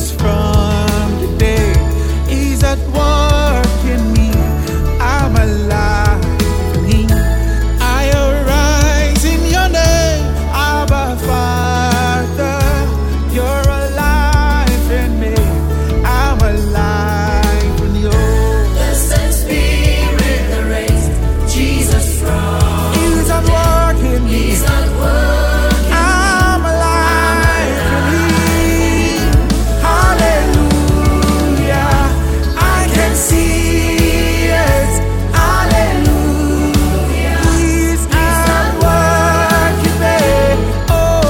Jesus from the dead is at work in me. I'm alive in Him. I arise in your name, Abba Father. You're alive in me. I'm alive in you. The same Spirit that raised Jesus from He's at work in me. He's at work. I'm alive in Him. Hallelujah. I can see it. Hallelujah. He's at work in me. Oh,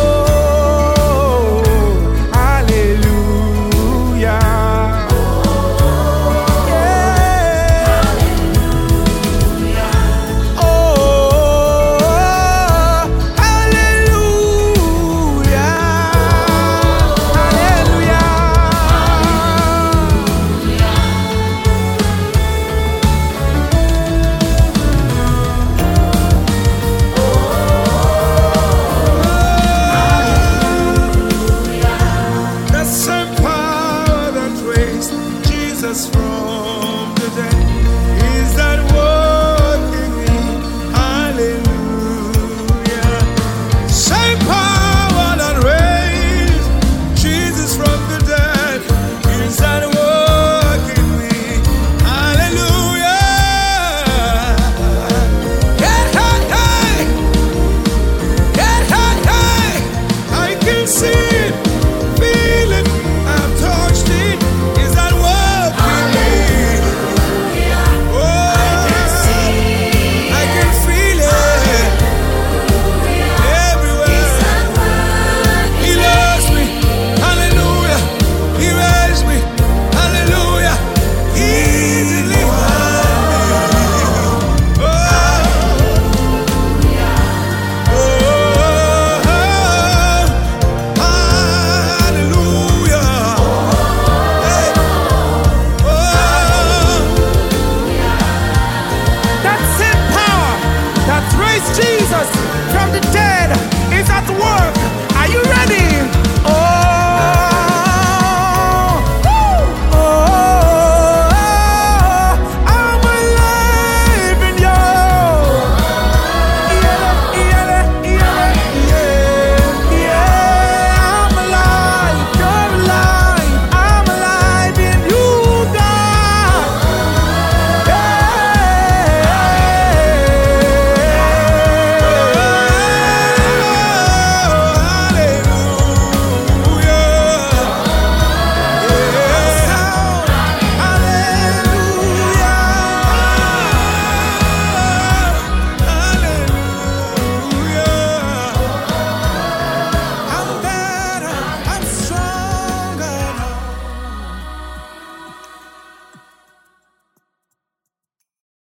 hallelujah. Yeah. Oh, hallelujah. The same power that raised Jesus from the dead is that work in me. Hallelujah. Same power that raised Jesus from the dead is that work in me. Hallelujah. Hey, hey, hey. Hey, hey, hey. I can see